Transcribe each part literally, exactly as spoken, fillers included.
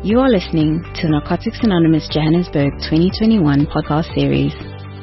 You are listening to the Narcotics Anonymous Johannesburg twenty twenty-one podcast series.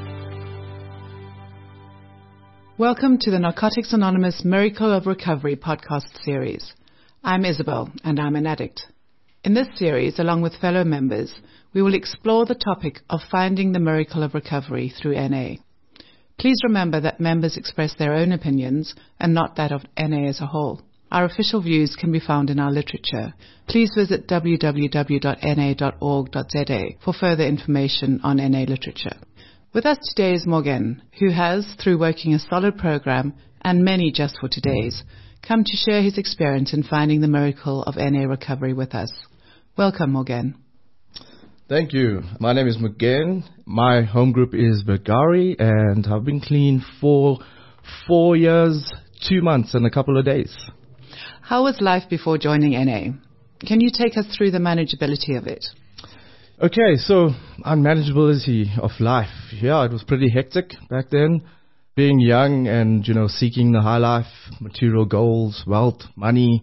Welcome to the Narcotics Anonymous Miracle of Recovery podcast series. I'm Isabel, and I'm an addict. In this series, along with fellow members, we will explore the topic of finding the miracle of recovery through N A. Please remember that members express their own opinions and not that of N A as a whole. Our official views can be found in our literature. Please visit w w w dot n a dot org dot z a for further information on N A literature. With us today is Morgan, who has, through working a solid program and many just for today's, come to share his experience in finding the miracle of N A recovery with us. Welcome, Morgan. Thank you. My name is Morgan. My home group is Bergari, and I've been clean for four years, two months, and a couple of days. How was life before joining N A? Can you take us through the manageability of it? Okay, so unmanageability of life. Yeah, it was pretty hectic back then. Being young and, you know, seeking the high life, material goals, wealth, money.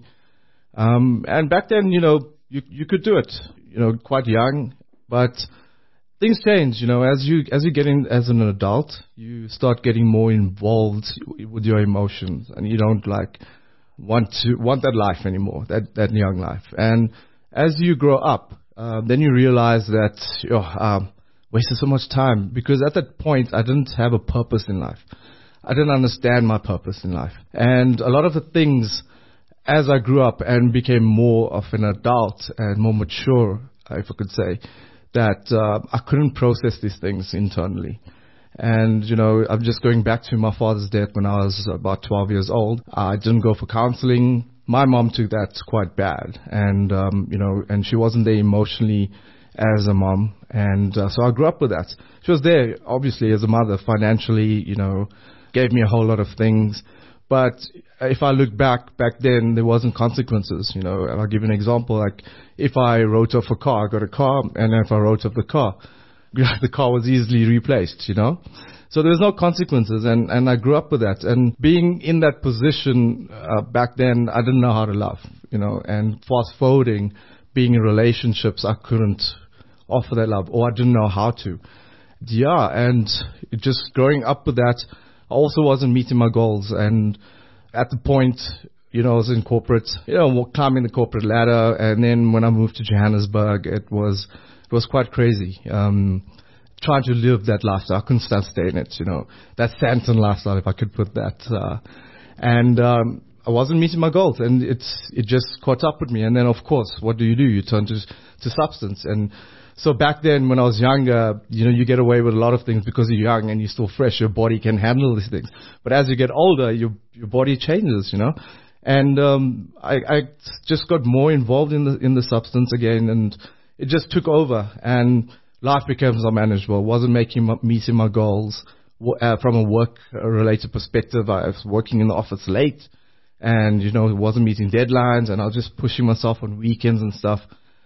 Um, and back then, you know, you you could do it, you know, quite young. But things change, you know, as you as you get in as an adult, you start getting more involved with your emotions, and you don't like want to want that life anymore, that that young life. And as you grow up, uh, then you realize that oh, um, wasted so much time, because at that point I didn't have a purpose in life. I didn't understand my purpose in life, and a lot of the things, as I grew up and became more of an adult and more mature, if I could say, that uh, I couldn't process these things internally. And, you know, I'm just going back to my father's death when I was about twelve years old. I didn't go for counseling. My mom took that quite bad. And, um, you know, and she wasn't there emotionally as a mom. And uh, so I grew up with that. She was there, obviously, as a mother, financially, you know, gave me a whole lot of things. But if I look back, back then, there wasn't consequences, you know. And I'll give you an example. Like, if I wrote off a car, I got a car. And if I wrote off the car, the car was easily replaced, you know. So there was no consequences, and, and I grew up with that. And being in that position uh, back then, I didn't know how to love, you know. And fast forwarding, being in relationships, I couldn't offer that love, or I didn't know how to. Yeah, and it just growing up with that, I also wasn't meeting my goals. And at the point, you know, I was in corporate, you know, climbing the corporate ladder. And then when I moved to Johannesburg, it was... It was quite crazy, um, trying to live that lifestyle. I couldn't stand staying it, you know, that Santon lifestyle, if I could put that. Uh, and um, I wasn't meeting my goals, and it's it just caught up with me. And then, of course, what do you do? You turn to to substance. And so back then, when I was younger, you know, you get away with a lot of things because you're young and you're still fresh. Your body can handle these things. But as you get older, your your body changes, you know. And um, I, I just got more involved in the in the substance again, and it just took over, and life became unmanageable. Wasn't making meeting my goals uh, from a work-related perspective. I was working in the office late, and you know, wasn't meeting deadlines, and I was just pushing myself on weekends and stuff.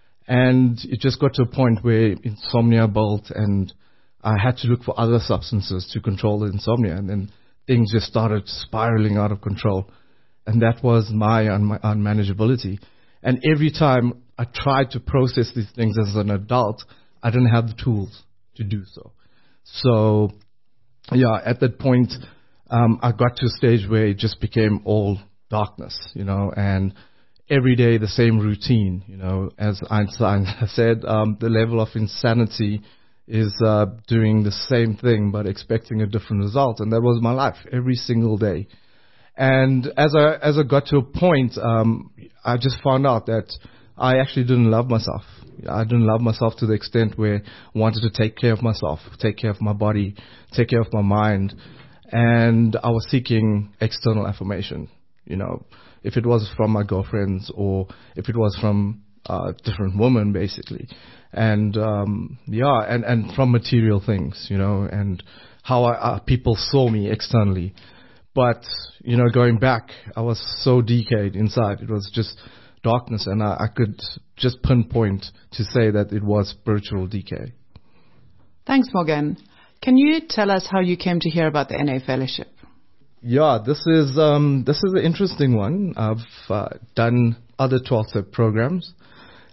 And it just got to a point where insomnia built, and I had to look for other substances to control the insomnia, and then things just started spiraling out of control, and that was my un- unmanageability. And every time I tried to process these things as an adult, I didn't have the tools to do so. So, yeah, at that point, um, I got to a stage where it just became all darkness, you know, and every day the same routine, you know. As Einstein said, um, the level of insanity is uh, doing the same thing but expecting a different result, and that was my life every single day. And as I as I got to a point, um, I just found out that I actually didn't love myself. I didn't love myself to the extent where I wanted to take care of myself, take care of my body, take care of my mind. And I was seeking external affirmation, you know, if it was from my girlfriends or if it was from a different woman, basically. And, um, yeah, and, and from material things, you know, and how I, uh, people saw me externally. But, you know, going back, I was so decayed inside. It was just darkness, and I, I could just pinpoint to say that it was spiritual decay. Thanks, Morgan. Can you tell us how you came to hear about the N A Fellowship? Yeah, this is um, this is an interesting one. I've uh, done other twelve-step programs,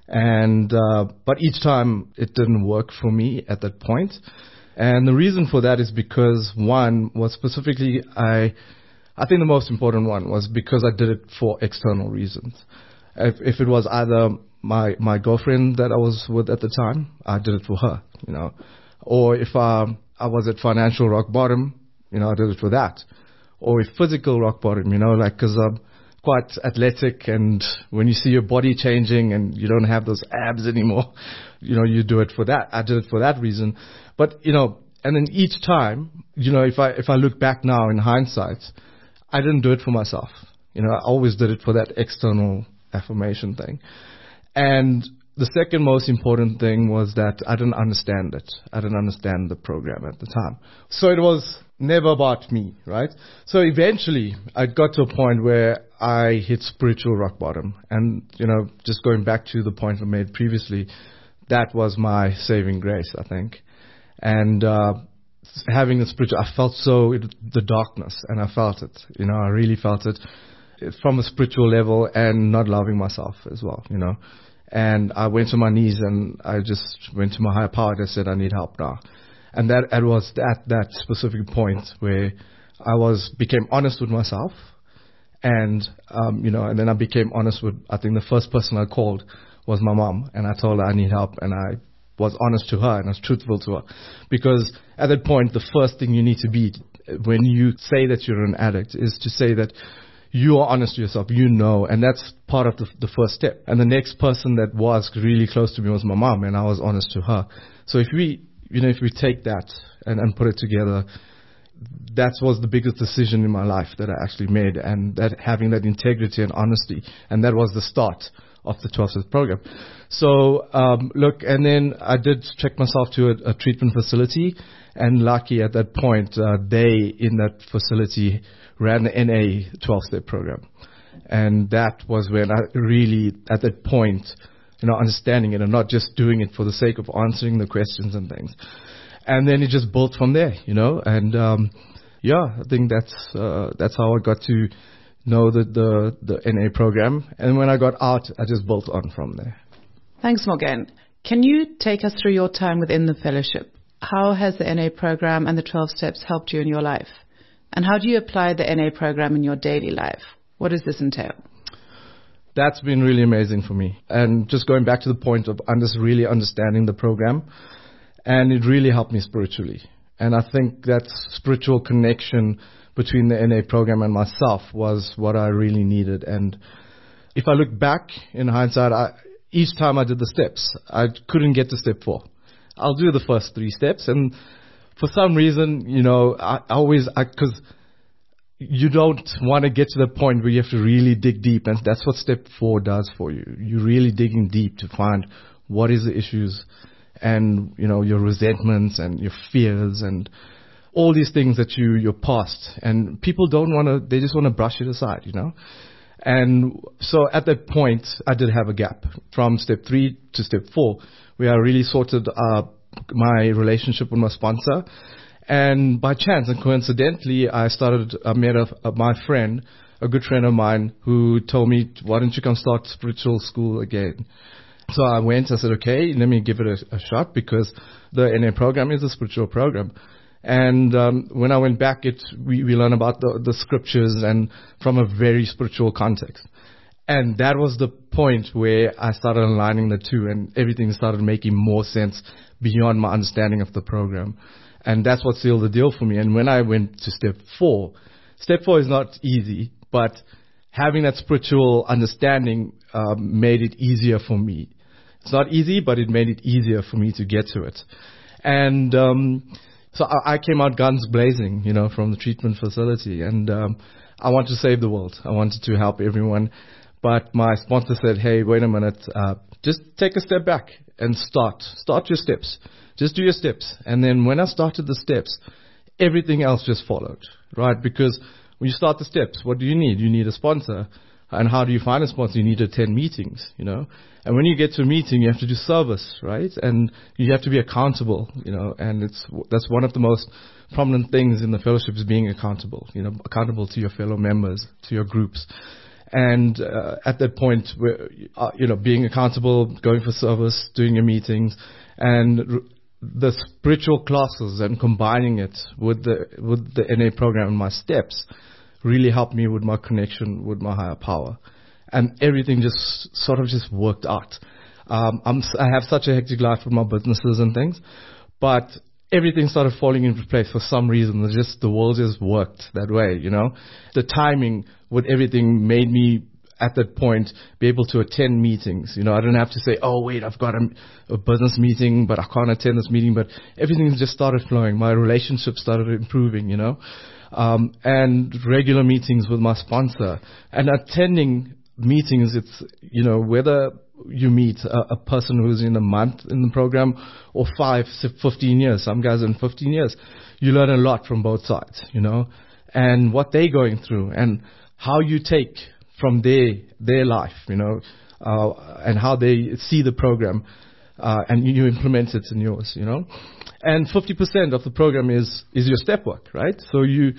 And, uh, but each time it didn't work for me at that point. And the reason for that is because one was specifically, I, I think the most important one was because I did it for external reasons. If, if it was either my, my girlfriend that I was with at the time, I did it for her, you know, or if, um, I was at financial rock bottom, you know, I did it for that, or if physical rock bottom, you know, like, cause I'm quite athletic, and when you see your body changing and you don't have those abs anymore, you know, you do it for that. I did it for that reason. But, you know, and then each time, you know, if I, if I look back now in hindsight, I didn't do it for myself. You know, I always did it for that external affirmation thing. And the second most important thing was that I didn't understand it. I didn't understand the program at the time. So it was never about me, right? So eventually I got to a point where I hit spiritual rock bottom. And, you know, just going back to the point I made previously, that was my saving grace, I think. And uh, having the spiritual, I felt so, it, the darkness, and I felt it. You know, I really felt it from a spiritual level, and not loving myself as well, you know. And I went to my knees and I just went to my higher power and I said, I need help now. And that it was at that specific point where I was became honest with myself, and um, you know, and then I became honest with, I think the first person I called was my mom, and I told her I need help, and I was honest to her and I was truthful to her, because at that point the first thing you need to be when you say that you're an addict is to say that you are honest to yourself, you know, and that's part of the, the first step. And the next person that was really close to me was my mom, and I was honest to her. So if we, you know, if we take that and, and put it together, that was the biggest decision in my life that I actually made, and that having that integrity and honesty, and that was the start of the twelve Steps program. So, um, look, and then I did check myself to a, a treatment facility, and lucky at that point, uh, they in that facility ran the N A twelve-step program. And that was when I really, at that point, you know, understanding it and not just doing it for the sake of answering the questions and things. And then it just built from there, you know, and, um, yeah, I think that's, uh, that's how I got to know the, the, the N A program. And when I got out, I just built on from there. Thanks, Morgan. Can you take us through your time within the fellowship? How has the N A program and the twelve Steps helped you in your life? And how do you apply the N A program in your daily life? What does this entail? That's been really amazing for me. And just going back to the point of under, really understanding the program, and it really helped me spiritually. And I think that spiritual connection between the N A program and myself was what I really needed. And if I look back in hindsight, I, each time I did the steps, I couldn't get to step four. I'll do the first three steps, and for some reason, you know, I, I always, because you don't want to get to the point where you have to really dig deep, and that's what step four does for you. You're really digging deep to find what is the issues, and, you know, your resentments and your fears and all these things that you, your past, and people don't want to, they just want to brush it aside, you know. And so at that point, I did have a gap from step three to step four, where I really sorted uh, my relationship with my sponsor. And by chance and coincidentally, I started, I met a, a, my friend, a good friend of mine, who told me, why don't you come start spiritual school again? So I went, I said, okay, let me give it a, a shot, because the N A program is a spiritual program. And um, when I went back, it we, we learned about the, the scriptures, and from a very spiritual context. And that was the point where I started aligning the two, and everything started making more sense beyond my understanding of the program. And that's what sealed the deal for me. And when I went to step four, step four is not easy, but having that spiritual understanding um, made it easier for me. It's not easy, but it made it easier for me to get to it. And um, so I, I came out guns blazing, you know, from the treatment facility. And um, I wanted to save the world. I wanted to help everyone. But my sponsor said, hey, wait a minute, uh, just take a step back and start. Start your steps. Just do your steps. And then when I started the steps, everything else just followed, right? Because when you start the steps, what do you need? You need a sponsor. And how do you find a sponsor? You need to attend meetings, you know. And when you get to a meeting, you have to do service, right? And you have to be accountable, you know. And it's that's one of the most prominent things in the fellowship is being accountable, you know, accountable to your fellow members, to your groups. And uh, at that point, where, uh, you know, being accountable, going for service, doing your meetings, and r- the spiritual classes and combining it with the with the N A program and my steps really helped me with my connection with my higher power. And everything just sort of just worked out. Um, I'm, I have such a hectic life with my businesses and things, but everything started falling into place for some reason. It's just the world just worked that way, you know. The timing with everything made me, at that point, be able to attend meetings. You know, I didn't have to say, oh, wait, I've got a, a business meeting, but I can't attend this meeting. But everything just started flowing. My relationship started improving, you know, um, and regular meetings with my sponsor and attending meetings. It's, you know, whether you meet a, a person who's in a month in the program or five, fifteen years. Some guys in fifteen years. You learn a lot from both sides, you know, and what they're going through and how you take from their their life, you know, uh, and how they see the program, uh, and you, you implement it in yours, you know. And fifty percent of the program is is your step work, right? So you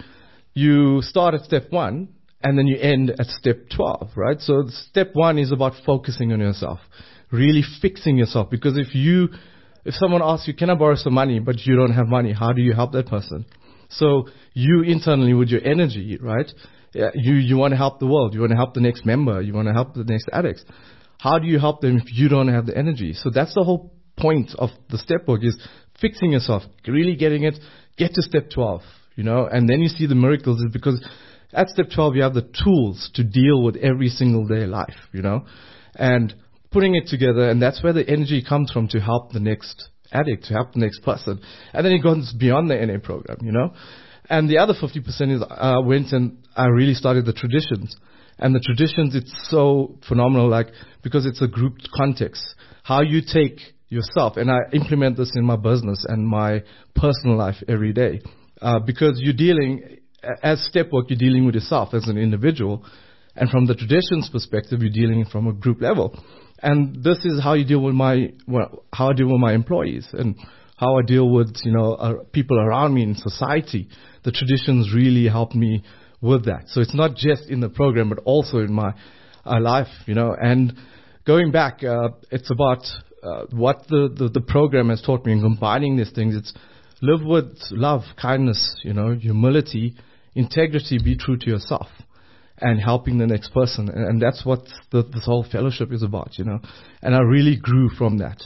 you start at step one, and then you end at step twelve, right? So step one is about focusing on yourself, really fixing yourself. Because if you, if someone asks you, can I borrow some money, but you don't have money, how do you help that person? So you internally with your energy, right? Yeah, you, you want to help the world. You want to help the next member. You want to help the next addict. How do you help them if you don't have the energy? So that's the whole point of the step work, is fixing yourself, really getting it, get to step twelve, you know, and then you see the miracles, is because at step twelve, you have the tools to deal with every single day life, you know, and putting it together. And that's where the energy comes from, to help the next addict, to help the next person. And then it goes beyond the N A program, you know. And the other fifty percent is I uh, went and I really started the traditions. And the traditions, it's so phenomenal, like, because it's a group context. How you take yourself, and I implement this in my business and my personal life every day. Uh, because you're dealing, as step work, you're dealing with yourself as an individual. And from the traditions perspective, you're dealing from a group level. And this is how you deal with my, well, how I deal with my employees, and how I deal with, you know, uh, people around me in society. The traditions really help me with that. So it's not just in the program, but also in my uh, life, you know. And going back, uh, it's about uh, what the, the, the program has taught me in combining these things. It's live with love, kindness, you know, humility, integrity, be true to yourself, and helping the next person. And, and that's what the, this whole fellowship is about, you know. And I really grew from that.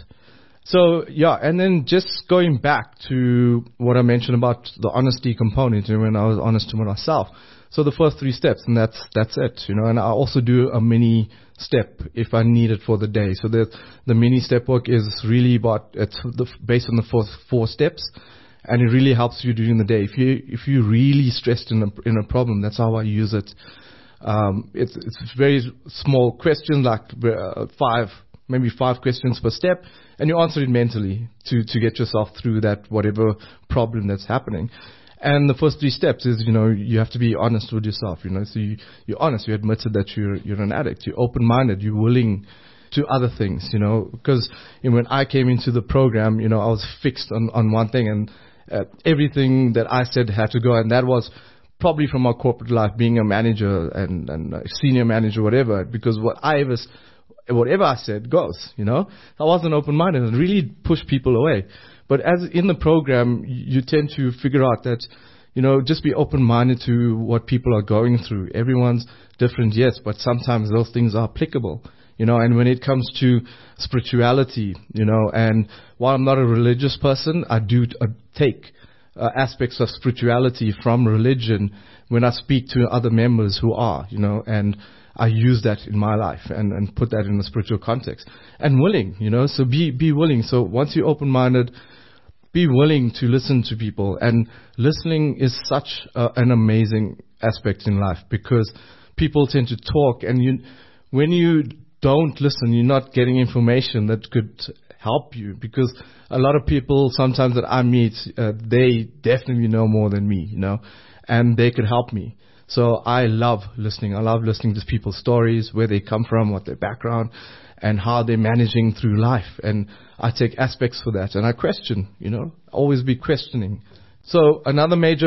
So, yeah, and then just going back to what I mentioned about the honesty component, and when I was honest to myself. So the first three steps, and that's that's it, you know. And I also do a mini step if I need it for the day. So the the mini step work is really about, it's the, based on the four, four steps, and it really helps you during the day. If you if you're really stressed in a in a problem, that's how I use it. Um, it's it's very small questions, like uh, five. maybe five questions per step, and you answer it mentally to, to get yourself through that whatever problem that's happening. And the first three steps is, you know, you have to be honest with yourself, you know, so you, you're honest, you admitted that you're, you're an addict, you're open-minded, you're willing to other things, you know, because you know, when I came into the program, you know, I was fixed on, on one thing, and uh, everything that I said had to go, and that was probably from my corporate life, being a manager and, and a senior manager, whatever, because what I ever whatever I said goes, you know. I wasn't open-minded and really pushed people away. But as in the program, you tend to figure out that, you know, just be open-minded to what people are going through. Everyone's different, yes, but sometimes those things are applicable, you know. And when it comes to spirituality, you know, and while I'm not a religious person, I do uh, take uh, aspects of spirituality from religion when I speak to other members who are, you know, and I use that in my life and, and put that in a spiritual context. And willing, you know, so be be willing. So once you're open-minded, be willing to listen to people. And listening is such uh, an amazing aspect in life, because people tend to talk, and you, when you don't listen, you're not getting information that could help you, because a lot of people sometimes that I meet, uh, they definitely know more than me, you know, and they could help me. So I love listening. I love listening to people's stories, where they come from, what their background, and how they're managing through life. And I take aspects for that, and I question, you know, always be questioning. So another major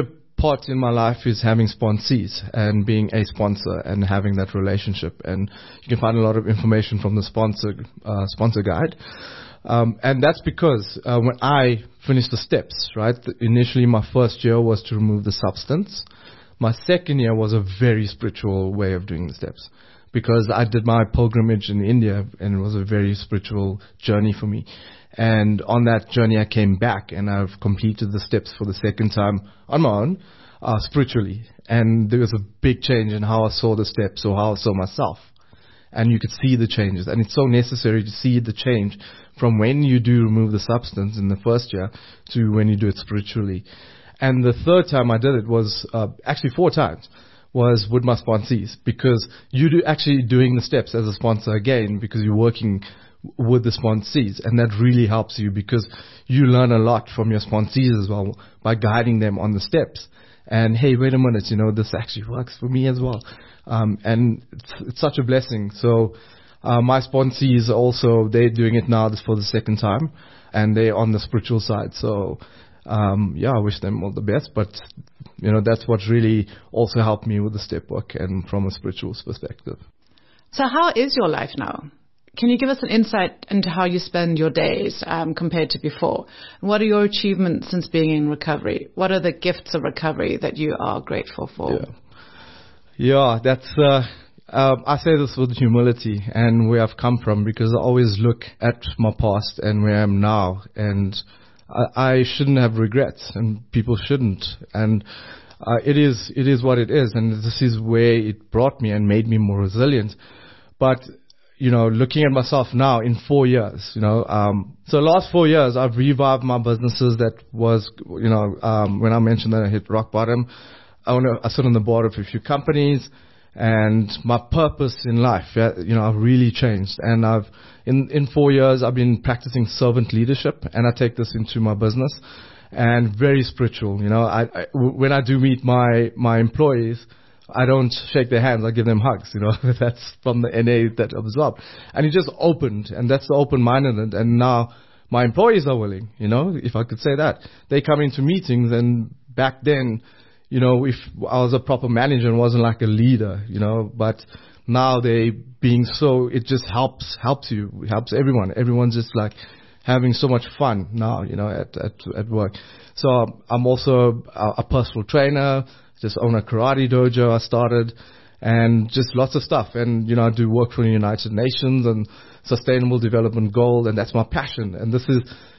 part in my life is having sponsees and being a sponsor and having that relationship. And you can find a lot of information from the sponsor uh, sponsor guide. Um, and that's because uh, when I finished the steps, right, th- initially my first year was to remove the substance. My second year was a very spiritual way of doing the steps, because I did my pilgrimage in India, and it was a very spiritual journey for me. And on that journey, I came back, and I've completed the steps for the second time on my own, uh, spiritually. And there was a big change in how I saw the steps, or how I saw myself. And you could see the changes. And it's so necessary to see the change from when you do remove the substance in the first year to when you do it spiritually. And the third time I did it was, uh, actually four times, was with my sponsees, because you do actually doing the steps as a sponsor again, because you're working with the sponsees, and that really helps you, because you learn a lot from your sponsees as well by guiding them on the steps. And hey, wait a minute, you know, this actually works for me as well. Um, and it's, it's such a blessing. So uh, my sponsees also, they're doing it now this for the second time, and they're on the spiritual side. So Um, yeah, I wish them all the best, but, you know, that's what really also helped me with the step work and from a spiritual perspective. So how is your life now? Can you give us an insight into how you spend your days um, compared to before? What are your achievements since being in recovery? What are the gifts of recovery that you are grateful for? Yeah, yeah that's, uh, um, I say this with humility and where I've come from, because I always look at my past and where I am now, and I, I shouldn't have regrets, and people shouldn't. And uh, it is it is what it is, and this is where it brought me and made me more resilient. But, you know, looking at myself now in four years, you know, um, so last four years I've revived my businesses that was, you know, um, when I mentioned that I hit rock bottom, I, wanna, I sit on the board of a few companies, and my purpose in life, yeah, you know, I've really changed. And I've, in, in four years, I've been practicing servant leadership, and I take this into my business, and very spiritual. You know, I, I when I do meet my, my employees, I don't shake their hands, I give them hugs, you know. That's from the N A that absorbed. And it just opened, and that's the open-mindedness. And now my employees are willing, you know, if I could say that. They come into meetings, and back then, you know, if I was a proper manager and wasn't like a leader, you know, but now they being so, it just helps, helps you, helps everyone. Everyone's just like having so much fun now, you know, at, at, at work. So I'm also a, a personal trainer, just own a karate dojo I started, and just lots of stuff. And, you know, I do work for the United Nations and Sustainable Development Goal, and that's my passion. And this is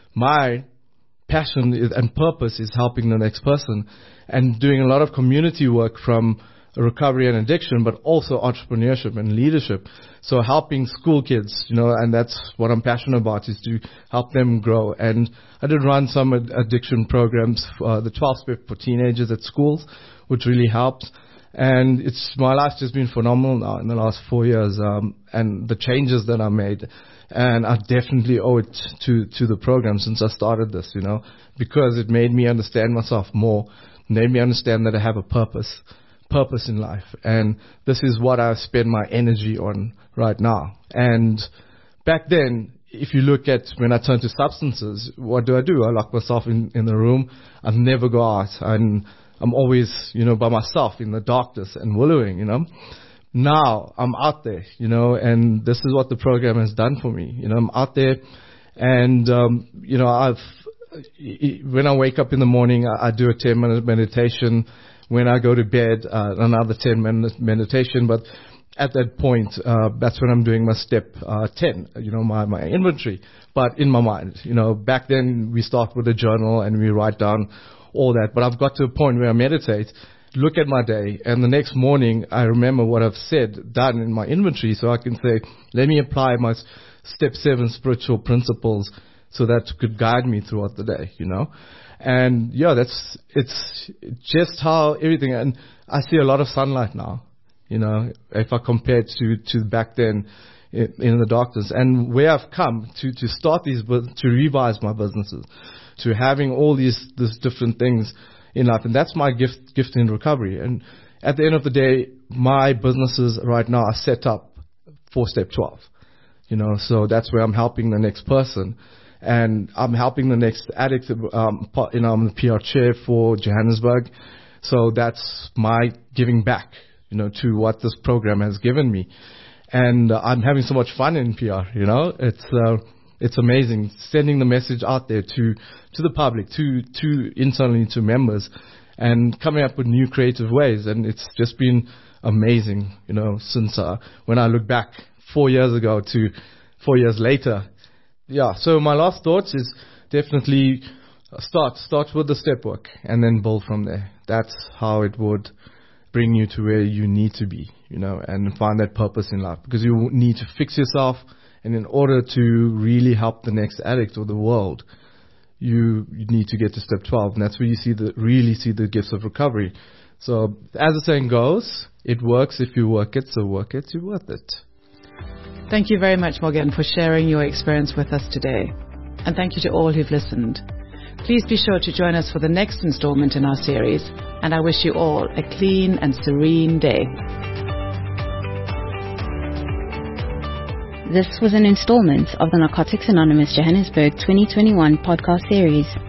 my passion is, and purpose is helping the next person, and doing a lot of community work from recovery and addiction, but also entrepreneurship and leadership. So helping school kids, you know, and that's what I'm passionate about, is to help them grow. And I did run some ad- addiction programs, uh, the twelve step for teenagers at schools, which really helps. And it's, my life's just been phenomenal now in the last four years, um, and the changes that I made. And I definitely owe it to, to the program since I started this, you know, because it made me understand myself more, made me understand that I have a purpose, purpose in life. And this is what I spend my energy on right now. And back then, if you look at when I turn to substances, what do I do? I lock myself in, in the room. I never go out. And I'm always, you know, by myself in the darkness and wallowing, you know. Now I'm out there, you know, and this is what the program has done for me. You know, I'm out there, and, um, you know, I've, when I wake up in the morning, I, I do a ten minute meditation. When I go to bed, uh, another ten minute meditation. But at that point, uh, that's when I'm doing my step uh, ten, you know, my, my inventory. But in my mind, you know, back then we start with a journal and we write down all that. But I've got to a point where I meditate, look at my day, and the next morning I remember what I've said, done in my inventory, so I can say, let me apply my step seven spiritual principles so that could guide me throughout the day, you know. And yeah, that's, it's just how everything, and I see a lot of sunlight now, you know, if I compare it to, to back then in, in the darkness. And where I've come to, to start these, to revise my businesses, to having all these, these different things in life. And that's my gift, gift in recovery. And at the end of the day, my businesses right now are set up for step twelve, you know, so that's where I'm helping the next person. And I'm helping the next addict. Um, you know, I'm the P R chair for Johannesburg. So that's my giving back, you know, to what this program has given me. And uh, I'm having so much fun in P R, you know. It's uh, it's amazing sending the message out there to, to the public, to, to internally to members, and coming up with new creative ways. And it's just been amazing, you know, since uh, when I look back four years ago to four years later. Yeah, so my last thoughts is definitely start, start with the step work and then build from there. That's how it would bring you to where you need to be, you know, and find that purpose in life, because you need to fix yourself. And in order to really help the next addict or the world, you, you need to get to step twelve. And that's where you see the, really see the gifts of recovery. So as the saying goes, it works if you work it, so work it, you're worth it. Thank you very much, Morgan, for sharing your experience with us today. And thank you to all who've listened. Please be sure to join us for the next installment in our series, and I wish you all a clean and serene day. This was an installment of the Narcotics Anonymous Johannesburg twenty twenty-one podcast series.